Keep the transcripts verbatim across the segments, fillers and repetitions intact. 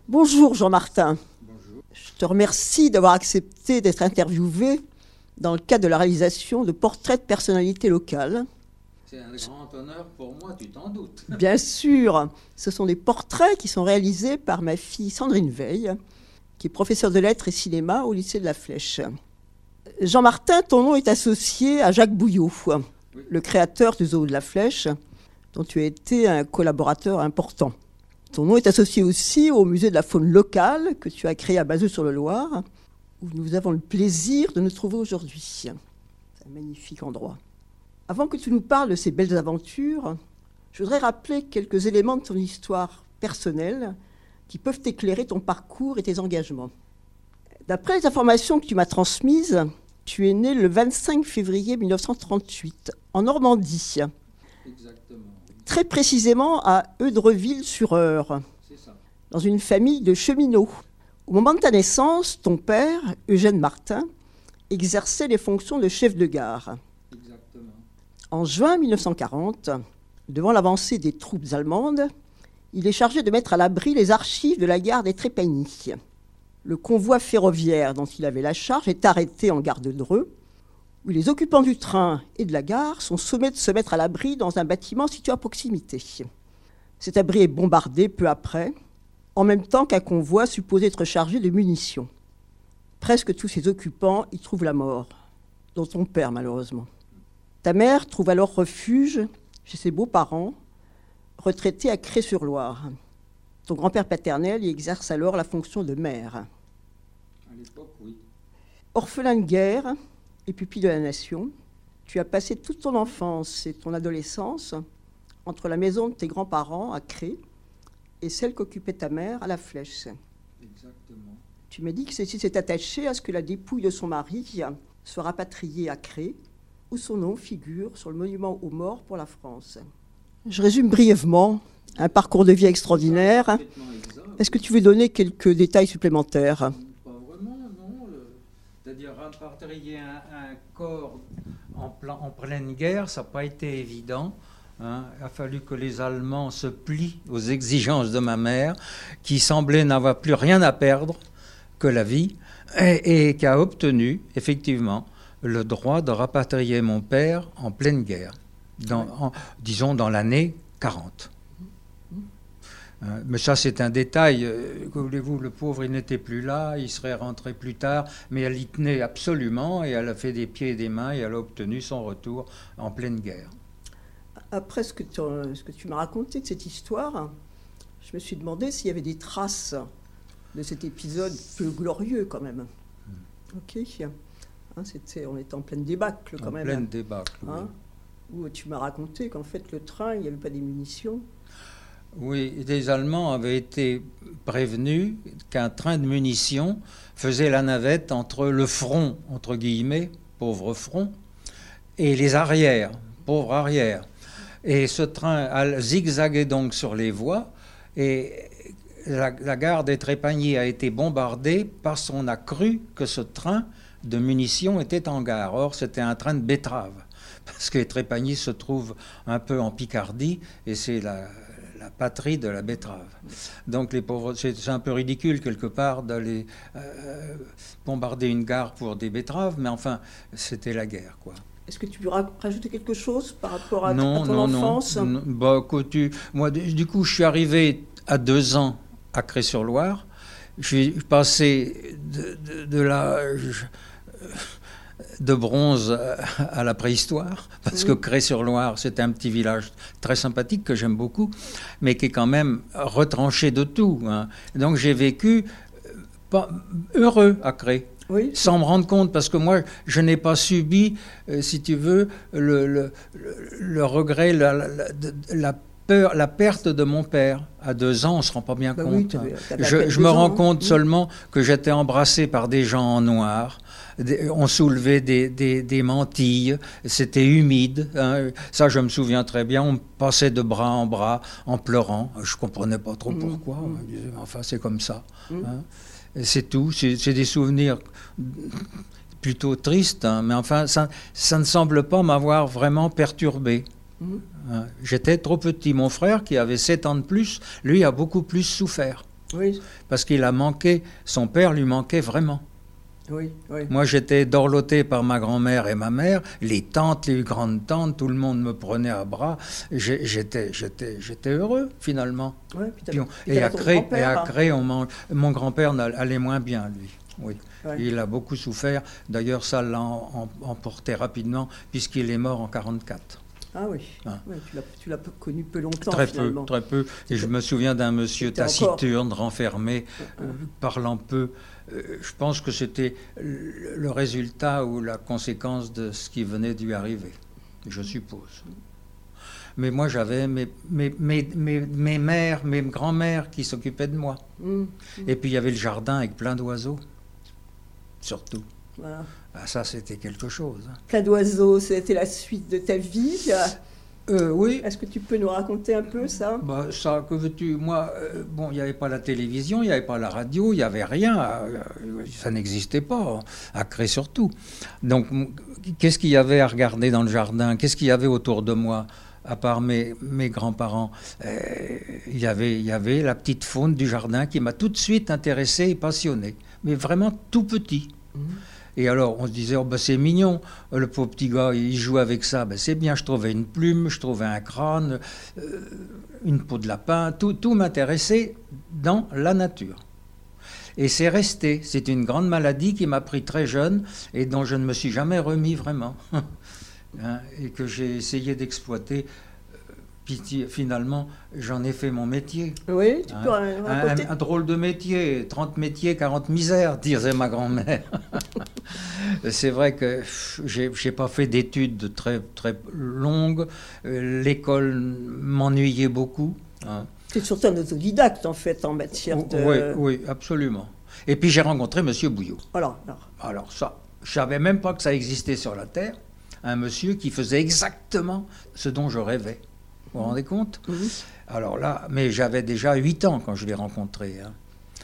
Bonjour Jean-Martin. Bonjour. Je te remercie d'avoir accepté d'être interviewé dans le cadre de la réalisation de portraits de personnalités locales. C'est un grand honneur pour moi, tu t'en doutes. Bien sûr, ce sont des portraits qui sont réalisés par ma fille Sandrine Veil, qui est professeure de lettres et cinéma au lycée de la Flèche. Jean-Martin, ton nom est associé à Jacques Bouillot, oui. Le créateur du zoo de la Flèche, dont tu as été un collaborateur important. Ton nom est associé aussi au musée de la faune locale que tu as créé à Bazeux-sur-le-Loir, où nous avons le plaisir de nous trouver aujourd'hui. C'est un magnifique endroit. Avant que tu nous parles de ces belles aventures, je voudrais rappeler quelques éléments de ton histoire personnelle qui peuvent éclairer ton parcours et tes engagements. D'après les informations que tu m'as transmises, tu es né le vingt-cinq février mille neuf cent trente-huit en Normandie. Exactement. Très précisément à Eudreville-sur-Eure, C'est ça. dans une famille de cheminots. Au moment de ta naissance, ton père, Eugène Martin, exerçait les fonctions de chef de gare. Exactement. En juin mille neuf cent quarante, devant l'avancée des troupes allemandes, il est chargé de mettre à l'abri les archives de la gare des Trépagny. Le convoi ferroviaire dont il avait la charge est arrêté en gare de Dreux, où les occupants du train et de la gare sont sommés de se mettre à l'abri dans un bâtiment situé à proximité. Cet abri est bombardé peu après, en même temps qu'un convoi supposé être chargé de munitions. Presque tous ces occupants y trouvent la mort, dont ton père malheureusement. Ta mère trouve alors refuge chez ses beaux-parents, retraités à Cré-sur-Loire. Ton grand-père paternel y exerce alors la fonction de maire. À l'époque, oui. Orphelin de guerre et pupille de la nation, tu as passé toute ton enfance et ton adolescence entre la maison de tes grands-parents à Cré et celle qu'occupait ta mère à la Flèche. Exactement. Tu m'as dit que celle-ci s'est attachée à ce que la dépouille de son mari soit rapatriée à Cré, où son nom figure sur le monument aux morts pour la France. Je résume brièvement un parcours de vie extraordinaire. Est-ce que tu veux donner quelques détails supplémentaires ? Pas vraiment, non. Le... C'est-à-dire rapatrier un, un corps en, plein, en pleine guerre, ça n'a pas été évident. Hein. Il a fallu que les Allemands se plient aux exigences de ma mère, qui semblait n'avoir plus rien à perdre que la vie, et, et qui a obtenu, effectivement, le droit de rapatrier mon père en pleine guerre, dans, ouais. en, disons dans l'année quarante. Euh, mais ça, c'est un détail. Euh, que voulez-vous, le pauvre, il n'était plus là, il serait rentré plus tard, mais elle y tenait absolument, et elle a fait des pieds et des mains, et elle a obtenu son retour en pleine guerre. Après ce que tu, ce que tu m'as raconté de cette histoire, je me suis demandé s'il y avait des traces de cet épisode peu glorieux, quand même. Hmm. Ok. Hein, c'était, on était en pleine débâcle, quand en même. En pleine débâcle, hein, oui. Où tu m'as raconté qu'en fait, le train, il n'y avait pas des munitions. Oui, les Allemands avaient été prévenus qu'un train de munitions faisait la navette entre le front, entre guillemets, pauvre front, et les arrières, pauvre arrière. Et ce train zigzaguait donc sur les voies, et la, la gare des Trépagny a été bombardée parce qu'on a cru que ce train de munitions était en gare. Or, c'était un train de betteraves, parce que les Trépagny se trouvent un peu en Picardie, et c'est la... la patrie de la betterave. Donc les pauvres, c'est, c'est un peu ridicule quelque part d'aller euh, bombarder une gare pour des betteraves, mais enfin, c'était la guerre, quoi. Est-ce que tu peux rajouter quelque chose par rapport à, non, à ton non, enfance ? Non, non. Bah, tu, moi, du coup, je suis arrivé à deux ans à Cré-sur-Loire. Je suis passé de, de, de l'âge de bronze à la préhistoire, parce que Cré-sur-Loire, c'est un petit village très sympathique que j'aime beaucoup, mais qui est quand même retranché de tout. Hein. Donc j'ai vécu pas, heureux à Cré, oui. Sans me rendre compte, parce que moi, je n'ai pas subi, euh, si tu veux, le, le, le, le regret, la, la, la, la peur, la perte de mon père. À deux ans, on ne se rend pas bien bah compte. Oui, t'avais, t'avais je je me ans, rends hein. compte mmh. seulement que j'étais embrassé par des gens en noir. On soulevait des, des, des mantilles, c'était humide. Hein. Ça, je me souviens très bien. On passait de bras en bras en pleurant. Je ne comprenais pas trop mmh. pourquoi. Mmh. On disait, enfin, c'est comme ça. Mmh. Hein. Et c'est tout. C'est, c'est des souvenirs plutôt tristes. Hein. Mais enfin, ça, ça ne semble pas m'avoir vraiment perturbé. Mmh. J'étais trop petit. Mon frère, qui avait sept ans de plus, lui a beaucoup plus souffert. Oui. Parce qu'il a manqué, son père lui manquait vraiment. Oui, oui. Moi, j'étais dorloté par ma grand-mère et ma mère, les tantes, les grandes-tantes, tout le monde me prenait à bras. J'ai- J'étais, j'étais, j'étais heureux, finalement. Ouais, puis t'as- Puis on- puis et t'avais à ton Cré, et grand-père, à hein. Cré, on mange- mon grand-père n'a- allait moins bien, lui. Oui. Ouais. Il a beaucoup souffert. D'ailleurs, ça l'a en- en- emporté rapidement, puisqu'il est mort en quarante-quatre. Ah oui, Hein. ouais, tu l'as, tu l'as peu- connu peu longtemps Très finalement. peu, très peu. Et je me souviens d'un monsieur C'était encore- taciturne, renfermé, Ah. euh, parlant peu. Euh, je pense que c'était le le résultat ou la conséquence de ce qui venait de lui arriver, je suppose. Mais moi, j'avais mes, mes, mes, mes, mes mères, mes grands-mères qui s'occupaient de moi. Mmh, Et puis, il y avait le jardin avec plein d'oiseaux, surtout. voilà. Ah, ça, c'était quelque chose. hein. Plein d'oiseaux, c'était la suite de ta vie. Euh, oui. Est-ce que tu peux nous raconter un peu ça? Bah, ça, que veux-tu? Moi, euh, bon, il n'y avait pas la télévision, il n'y avait pas la radio, il n'y avait rien. euh, ça n'existait pas, à Cré surtout. Donc, m- qu'est-ce qu'il y avait à regarder dans le jardin? Qu'est-ce qu'il y avait autour de moi? À part mes, mes grands-parents, Euh, il y avait, il y avait la petite faune du jardin qui m'a tout de suite intéressé et passionné. Mais vraiment tout petit. Mmh. Et alors, on se disait, oh, ben, c'est mignon, le pauvre petit gars, il joue avec ça. Ben, c'est bien, je trouvais une plume, je trouvais un crâne, euh, une peau de lapin, tout, tout m'intéressait dans la nature. Et c'est resté. C'est une grande maladie qui m'a pris très jeune et dont je ne me suis jamais remis vraiment. Hein, et que j'ai essayé d'exploiter. Puis finalement, j'en ai fait mon métier. Oui, tu peux Un, raconter. un- un drôle de métier, trente métiers, quarante misères, disait ma grand-mère. C'est vrai que pff, j'ai j'ai pas fait d'études très, très longues. Euh, L'école m'ennuyait beaucoup. hein. Tu es surtout un autodidacte en fait en matière de. Oui, oui, absolument. Et puis j'ai rencontré Monsieur Bouillot. Alors, alors. Alors ça, je savais même pas que ça existait sur la Terre. Un monsieur qui faisait exactement ce dont je rêvais. Vous vous rendez compte? Mhm. Alors là, mais j'avais déjà huit ans quand je l'ai rencontré. hein.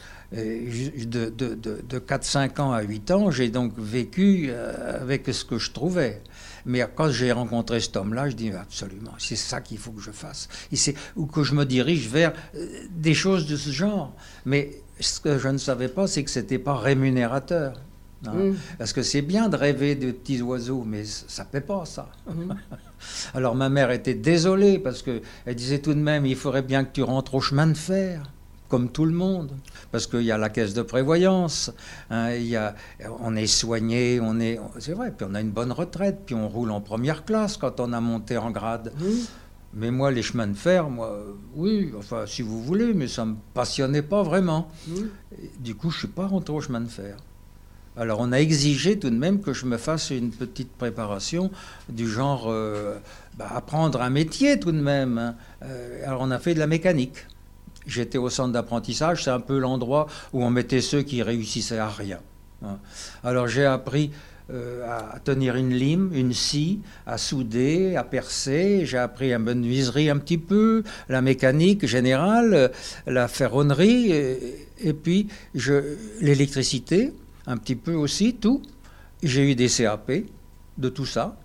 Et je- de, de, de, de quatre cinq ans à huit ans, j'ai donc vécu euh, avec ce que je trouvais. Mais quand j'ai rencontré cet homme-là, je dis absolument, c'est ça qu'il faut que je fasse. Et c'est- ou que je me dirige vers euh, des choses de ce genre. Mais ce que je ne savais pas, c'est que ce n'était pas rémunérateur. hein. Mhm. Parce que c'est bien de rêver de petits oiseaux, mais ça ne paie pas, ça. Mhm. Alors ma mère était désolée, parce qu'elle disait tout de même, il faudrait bien que tu rentres au chemin de fer, comme tout le monde. Parce qu'il y a la caisse de prévoyance, hein, il y a, on est soigné, on est, c'est vrai, puis on a une bonne retraite, puis on roule en première classe quand on a monté en grade. Mhm. Mais moi, les chemins de fer, moi, euh, oui, enfin, si vous voulez, mais ça ne me passionnait pas vraiment. Mhm. Et du coup, je ne suis pas rentré au chemin de fer. Alors, on a exigé tout de même que je me fasse une petite préparation du genre euh, bah, apprendre un métier tout de même. hein. Euh, alors, on a fait de la mécanique. J'étais au centre d'apprentissage, c'est un peu l'endroit où on mettait ceux qui réussissaient à rien. hein. Alors, j'ai appris euh, à tenir une lime, une scie, à souder, à percer. J'ai appris la menuiserie un petit peu, la mécanique générale, euh, la ferronnerie, et, et puis je- l'électricité, un petit peu aussi, tout. J'ai eu des C A P de tout ça,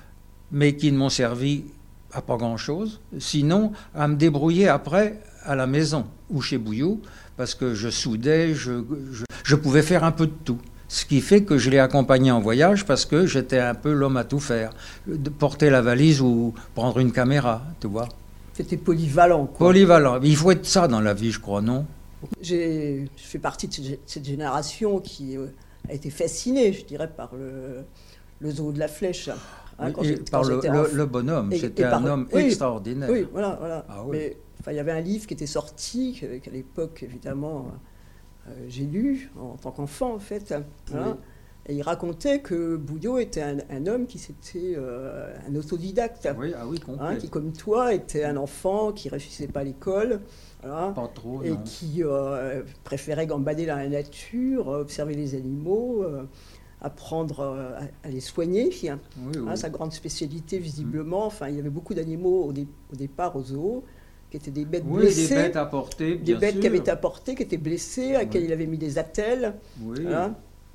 mais qui ne m'ont servi à pas grand-chose, sinon à me débrouiller après à la maison ou chez Bouillot, parce que je soudais, je, je, je pouvais faire un peu de tout. Ce qui fait que je l'ai accompagné en voyage parce que j'étais un peu l'homme à tout faire. De porter la valise ou prendre une caméra, tu vois. C'était polyvalent, quoi. Polyvalent. Il faut être ça dans la vie, je crois, non? J'ai, je fais partie de ce- cette génération qui euh, a été fascinée, je dirais, par le, le zoo de la Flèche. hein, quand Et j'ai- par quand le, j'étais le- enfant. le bonhomme, Et- c'était et par- un homme oui, extraordinaire. Oui, voilà, voilà. Ah oui. Mais enfin, il y avait un livre qui était sorti, que- qu'à l'époque, évidemment, euh, j'ai lu en tant qu'enfant, en fait. hein, Oui. Et il racontait que Bouillot était un, un homme qui c'était euh, un autodidacte, Oui, ah oui, complet. hein, qui, comme toi, était un enfant qui ne réussissait pas à l'école. Voilà. Pas trop, Et non. qui euh, préférait gambader dans la nature, euh, observer les animaux, euh, apprendre euh, à, à les soigner. Hein. Oui, oui. Hein, sa grande spécialité, visiblement, enfin, il y avait beaucoup d'animaux au, dé- au départ au zoo, qui étaient des bêtes Oui, blessées, des bêtes à porter, des bien bêtes sûr. qui avaient été apportées, qui étaient blessées, à Oui. lesquelles il avait mis des attelles. Oui. Voilà.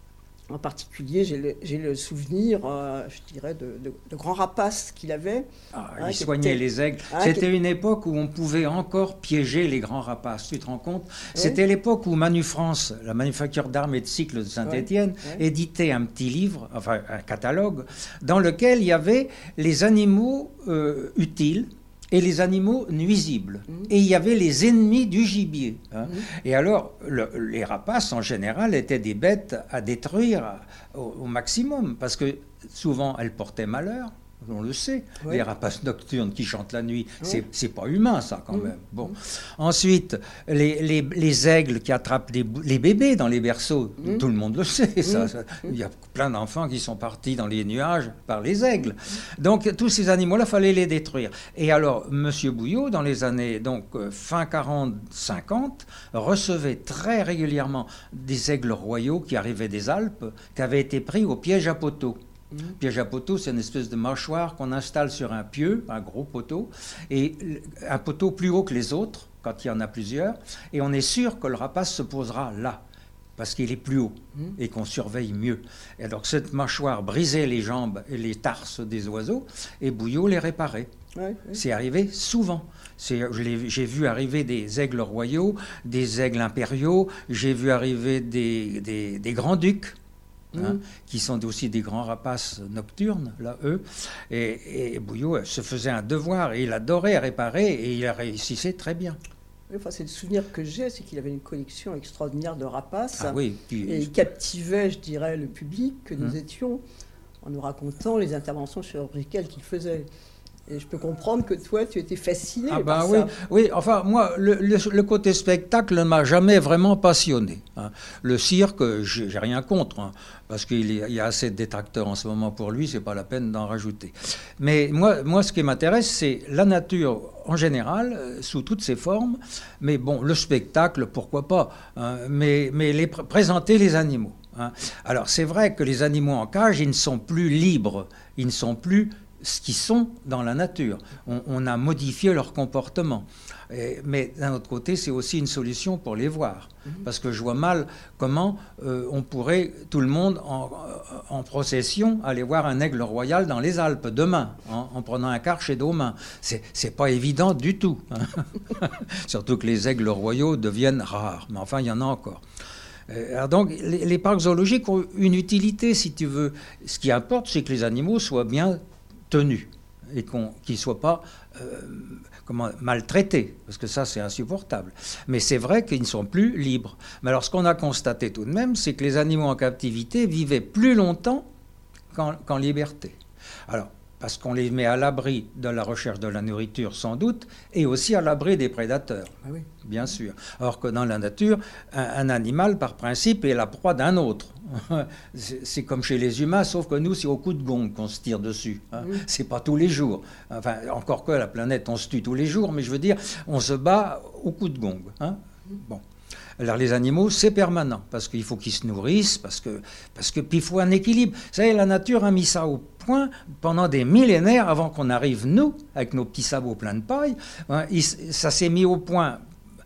En particulier, j'ai le, j'ai le souvenir, euh, je dirais, de, de, de grands rapaces qu'il avait. Ah, hein, il soignait était, les aigles. hein, C'était qui... une époque où on pouvait encore piéger les grands rapaces, tu te rends compte? Oui. C'était l'époque où Manufrance, la manufacture d'armes et de cycles de Saint-Étienne, oui. oui. éditait un petit livre, enfin un catalogue, dans lequel il y avait les animaux euh, utiles et les animaux nuisibles. Mmh. Et il y avait les ennemis du gibier. Hein. Mmh. Et alors, le, les rapaces, en général, étaient des bêtes à détruire au, au maximum, parce que souvent, elles portaient malheur. On le sait, oui. Les rapaces nocturnes qui chantent la nuit, oui. c'est, c'est pas humain ça quand mmh. même. Bon. Mmh. Ensuite, les, les, les aigles qui attrapent les, les bébés dans les berceaux, mmh. tout le monde le sait. Ça, mmh. ça, il y a plein d'enfants qui sont partis dans les nuages par les aigles. Donc tous ces animaux-là, il fallait les détruire. Et alors, M. Bouillot, dans les années donc, fin quarante cinquante, recevait très régulièrement des aigles royaux qui arrivaient des Alpes, qui avaient été pris au piège à poteaux. Mmh. Piège à poteau, c'est une espèce de mâchoire qu'on installe sur un pieu, un gros poteau, et un poteau plus haut que les autres, quand il y en a plusieurs, et on est sûr que le rapace se posera là, parce qu'il est plus haut, mmh. et qu'on surveille mieux. Et alors cette mâchoire brisait les jambes et les tarses des oiseaux, et Bouillot les réparait. Ouais, ouais. C'est arrivé souvent. C'est, je j'ai vu arriver des aigles royaux, des aigles impériaux, j'ai vu arriver des, des, des grands-ducs, Hein, mmh. qui sont aussi des grands rapaces nocturnes, là, eux. Et, et Bouillot se faisait un devoir, et il adorait réparer, et il réussissait très bien. Enfin, c'est le souvenir que j'ai, c'est qu'il avait une collection extraordinaire de rapaces. Ah oui, puis... Et il captivait, je dirais, le public que nous mmh. étions, en nous racontant les interventions chirurgicales qu'il faisait. Et je peux comprendre que toi, tu étais fasciné ah ben par oui, ça. Oui, enfin, moi, le, le, le côté spectacle ne m'a jamais vraiment passionné. Hein. Le cirque, j'ai, j'ai rien contre, hein, parce qu'il y, y a assez de détracteurs en ce moment pour lui, c'est pas la peine d'en rajouter. Mais moi, moi, ce qui m'intéresse, c'est la nature en général, euh, sous toutes ses formes. Mais bon, le spectacle, pourquoi pas, hein, mais, mais les, présenter les animaux. Hein. Alors, c'est vrai que les animaux en cage, ils ne sont plus libres, ils ne sont plus ce qu'ils sont dans la nature. On, on a modifié leur comportement. Et, mais d'un autre côté, c'est aussi une solution pour les voir. Mmh. Parce que je vois mal comment euh, on pourrait, tout le monde en, en procession, aller voir un aigle royal dans les Alpes demain, en, en prenant un car chez Daumain. C'est, c'est pas évident du tout. Hein. Surtout que les aigles royaux deviennent rares. Mais enfin, il y en a encore. Alors donc, les, les parcs zoologiques ont une utilité, si tu veux. Ce qui importe, c'est que les animaux soient bien tenus et qu'on, qu'ils ne soient pas euh, comment, maltraités, parce que ça, c'est insupportable. Mais c'est vrai qu'ils ne sont plus libres. Mais alors, ce qu'on a constaté tout de même, c'est que les animaux en captivité vivaient plus longtemps qu'en, qu'en liberté. Alors, parce qu'on les met à l'abri de la recherche de la nourriture, sans doute, et aussi à l'abri des prédateurs, ah oui. bien sûr. Alors que dans la nature, un, un animal, par principe, est la proie d'un autre. C'est, c'est comme chez les humains, sauf que nous, c'est au coup de gong qu'on se tire dessus. Hein. Oui. C'est pas tous les jours. Enfin, encore que la planète, on se tue tous les jours, mais je veux dire, on se bat au coup de gong. Hein. Bon. Alors les animaux, c'est permanent, parce qu'il faut qu'ils se nourrissent, parce que, parce que, puis il faut un équilibre. Vous savez, la nature a mis ça au point pendant des millénaires avant qu'on arrive, nous, avec nos petits sabots pleins de paille. Hein, il, ça s'est mis au point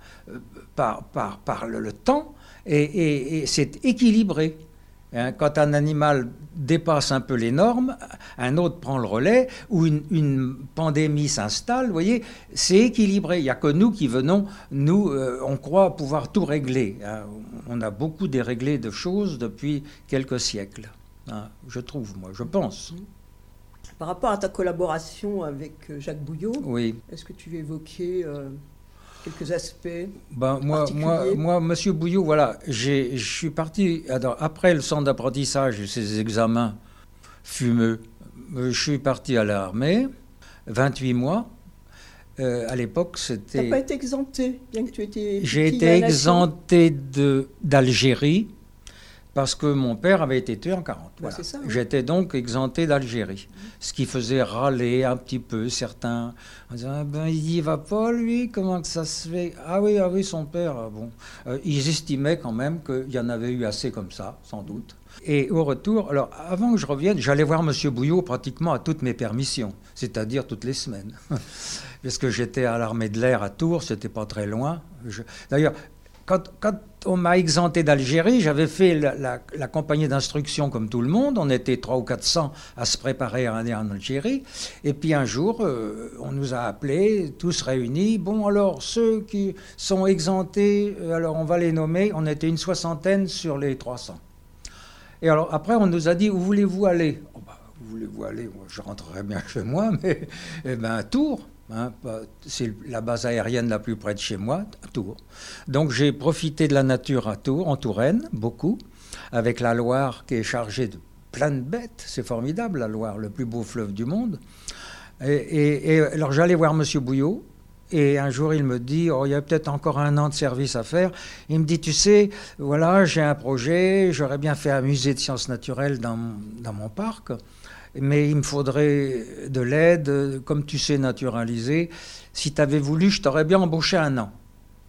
par, par, par le, le temps, et, et, et c'est équilibré. Hein, quand un animal dépasse un peu les normes, un autre prend le relais, ou une, une pandémie s'installe, vous voyez, c'est équilibré. Il n'y a que nous qui venons, nous, euh, on croit pouvoir tout régler. Hein. On a beaucoup déréglé de choses depuis quelques siècles, hein, je trouve, moi, je pense. Par rapport à ta collaboration avec Jacques Bouillot, oui. Est-ce que tu veux évoquer euh, quelques aspects ben, moi, moi, moi, Monsieur Bouillot, voilà, j'ai, je suis parti, alors, après le centre d'apprentissage et ces examens fumeux, je suis parti à l'armée, vingt-huit mois. Euh, à l'époque, c'était... Tu n'as pas été exempté, bien que tu étais... J'ai été exempté de, d'Algérie, parce que mon père avait été tué en quarante. Ben, voilà. c'est ça, oui. J'étais donc exempté d'Algérie, mmh. ce qui faisait râler un petit peu certains. En disant, ah ben, il n'y va pas, lui, comment que ça se fait? Ah oui, ah oui, son père, ah bon. Euh, ils estimaient quand même qu'il y en avait eu assez comme ça, sans doute. Et au retour, alors avant que je revienne, j'allais voir M. Bouillot pratiquement à toutes mes permissions, c'est-à-dire toutes les semaines. Parce que j'étais à l'armée de l'air à Tours, c'était pas très loin. Je... D'ailleurs, quand, quand on m'a exempté d'Algérie, j'avais fait la, la, la compagnie d'instruction comme tout le monde. On était trois ou quatre cents à se préparer à aller en Algérie. Et puis un jour, euh, on nous a appelés, tous réunis. Bon, alors, ceux qui sont exemptés, alors on va les nommer. On était une soixantaine sur les trois cents. Et alors, après, on nous a dit, où voulez-vous aller? Oh, bah, où voulez-vous aller? Moi, je rentrerai bien chez moi, mais eh ben, à Tours. Hein, c'est la base aérienne la plus près de chez moi, à Tours. Donc j'ai profité de la nature à Tours, en Touraine, beaucoup, avec la Loire qui est chargée de plein de bêtes. C'est formidable, la Loire, le plus beau fleuve du monde. Et, et, et alors j'allais voir M. Bouillot, et un jour il me dit, oh, il y a peut-être encore un an de service à faire. Il me dit, tu sais, voilà, j'ai un projet, j'aurais bien fait un musée de sciences naturelles dans, dans mon parc. Mais il me faudrait de l'aide, comme tu sais naturaliser. Si tu avais voulu, je t'aurais bien embauché un an.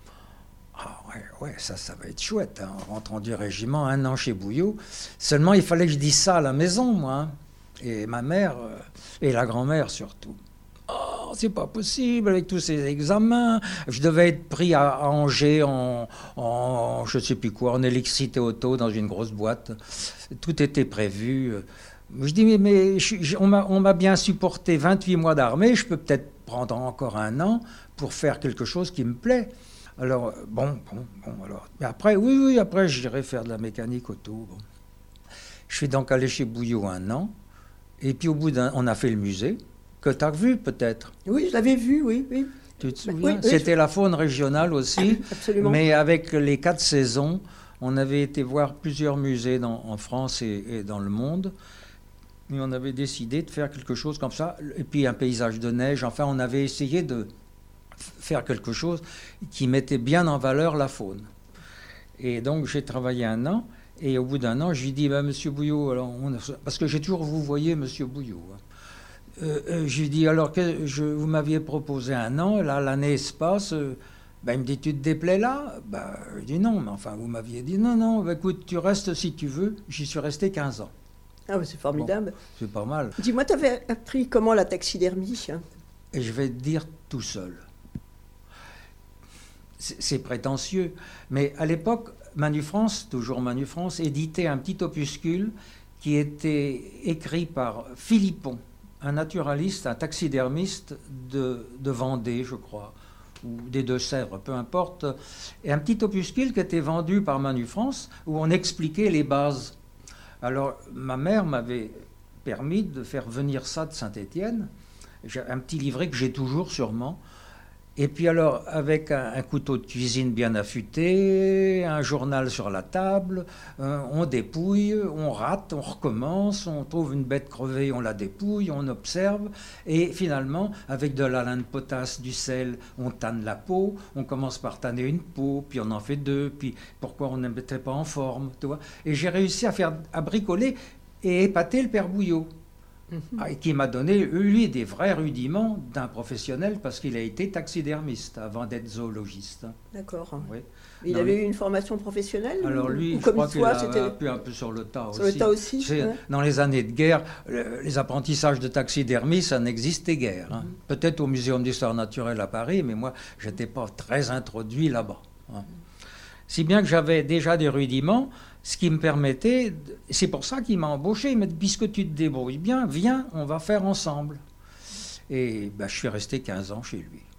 Ah ouais, ouais, ça, ça va être chouette. Hein. En rentrant du régiment, un an chez Bouillot. Seulement, il fallait que je dise ça à la maison, moi. Hein. Et ma mère, euh, et la grand-mère surtout. Oh, c'est pas possible avec tous ces examens. Je devais être pris à, à Angers en, en, je sais plus quoi, en électricité auto dans une grosse boîte. Tout était prévu. Je dis, mais, mais je, je, on m'a bien supporté vingt-huit mois d'armée, je peux peut-être prendre encore un an pour faire quelque chose qui me plaît. Alors, bon, bon, bon, alors. Mais après, oui, oui, après, j'irai faire de la mécanique auto. Bon. Je suis donc allé chez Bouillot un an, et puis au bout d'un, on a fait le musée, que tu as vu peut-être. Oui, je l'avais vu, oui, oui. Tu te souviens? Oui, oui, C'était je... la faune régionale aussi. Absolument. Mais avec les quatre saisons, on avait été voir plusieurs musées dans, en France et, et dans le monde. Et on avait décidé de faire quelque chose comme ça, et puis un paysage de neige. Enfin, on avait essayé de faire quelque chose qui mettait bien en valeur la faune. Et donc, j'ai travaillé un an, et au bout d'un an, je lui dis, bah, Monsieur Bouillot, alors on a... parce que j'ai toujours vous voyez Monsieur Bouillot. Hein. Euh, euh, je lui dis, alors que je, vous m'aviez proposé un an, là, l'année se passe. Euh, ben, il me dit, tu te déplais là? Ben, je dis non, mais enfin, vous m'aviez dit, non, non, ben, écoute, tu restes si tu veux. J'y suis resté quinze ans. Ah, bah, c'est formidable. Bon, c'est pas mal. Dis-moi, tu avais appris comment la taxidermie? Et je vais te dire tout seul. C'est prétentieux, mais à l'époque, Manu France, toujours Manu France, éditait un petit opuscule qui était écrit par Philippon, un naturaliste, un taxidermiste de, de Vendée, je crois, ou des Deux-Sèvres, peu importe, et un petit opuscule qui était vendu par Manu France, où on expliquait les bases. Alors, ma mère m'avait permis de faire venir ça de Saint-Étienne, un petit livret que j'ai toujours sûrement. Et puis alors, avec un, un couteau de cuisine bien affûté, un journal sur la table, euh, on dépouille, on rate, on recommence, on trouve une bête crevée, on la dépouille, on observe. Et finalement, avec de la lin de potasse, du sel, on tanne la peau. On commence par tanner une peau, puis on en fait deux, puis pourquoi on ne mettait pas en forme, tu vois. Et j'ai réussi à, faire, à bricoler et épater le père Bouillot. Mmh. Qui m'a donné, lui, des vrais rudiments d'un professionnel parce qu'il a été taxidermiste avant d'être zoologiste. D'accord. Oui. Il Dans avait les... eu une formation professionnelle? Alors lui, ou je comme crois qu'il toi, a c'était... appris un peu sur le tas sur aussi. le tas aussi, ouais. Dans les années de guerre, les apprentissages de taxidermie, ça n'existait guère. Hein. Mmh. Peut-être au Muséum d'histoire naturelle à Paris, mais moi, je n'étais pas très introduit là-bas. Hein. Mmh. Si bien que j'avais déjà des rudiments, ce qui me permettait, c'est pour ça qu'il m'a embauché, il m'a dit, puisque tu te débrouilles bien, viens, on va faire ensemble. Et ben, je suis resté quinze ans chez lui.